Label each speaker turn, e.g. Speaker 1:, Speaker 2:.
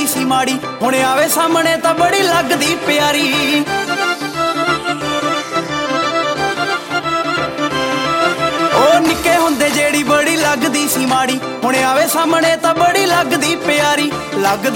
Speaker 1: सी माड़ी, हुण आवे सामने तां बड़ी लगदी प्यारी। ओ निक्के हुंदे जेड़ी बड़ी लगदी सी माड़ी, हुण आवे सामने तां बड़ी लगदी प्यारी। लगदा